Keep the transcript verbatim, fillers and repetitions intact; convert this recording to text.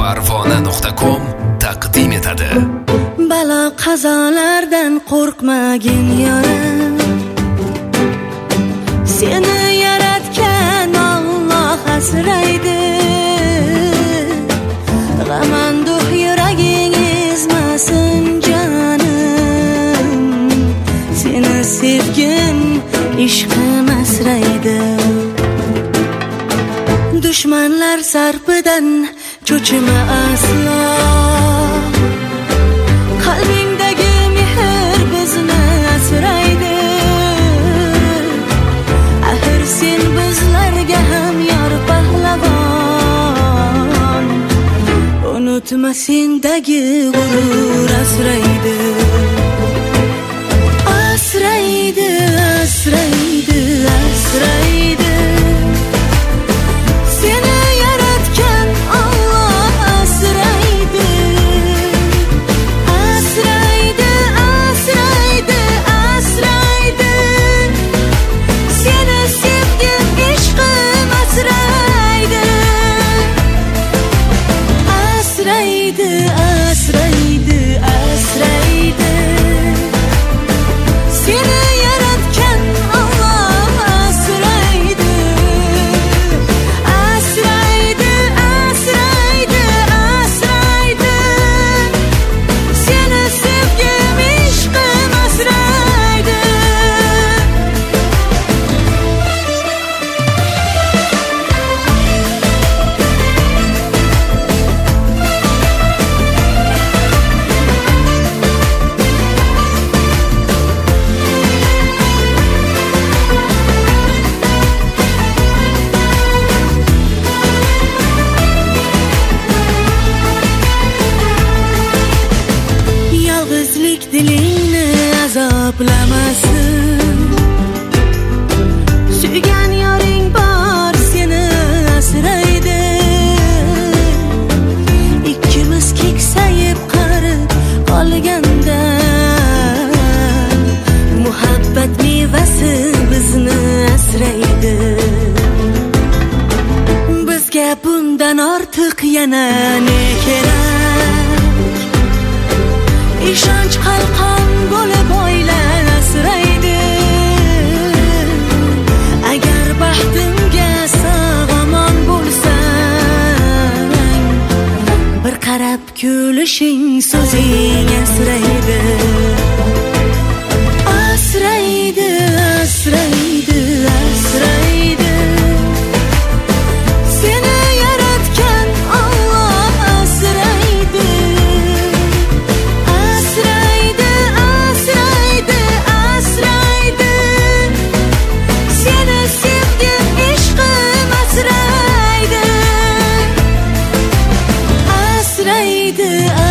parvona nuqta com taqdim etadi. Balo qazolardan qo'rqmagin yorim, seni yaratgan Alloh asraydi. G'amanduh yuraging ezmasin jonim, seni sevgim ishqim asraydi. Dushmanlar sarpidan cho'chima aslo, qalbingdagi mehr bizni asraydi. Axir sen bizlarga ham yor pahlavon, unutma sendagi g'urur asraydi. Asraydi, asraydi, asraydi. Dilingni azoblamasin, suygan yoring bor seni asraydi. Ikkimiz keksayib qarib qolganda, muhabbat mevasi bizni asraydi. Bizga bundan ortiq yana ne kerak? Ishonch qalqon bo'lib oilan asraydi. Agar baxtimga sog'-omon bo'lsang, bir qarab kulishing so'zing asraydi. Asraydi, asraydi, asraydi. Seni yaratgan Alloh asraydi. Asraydi,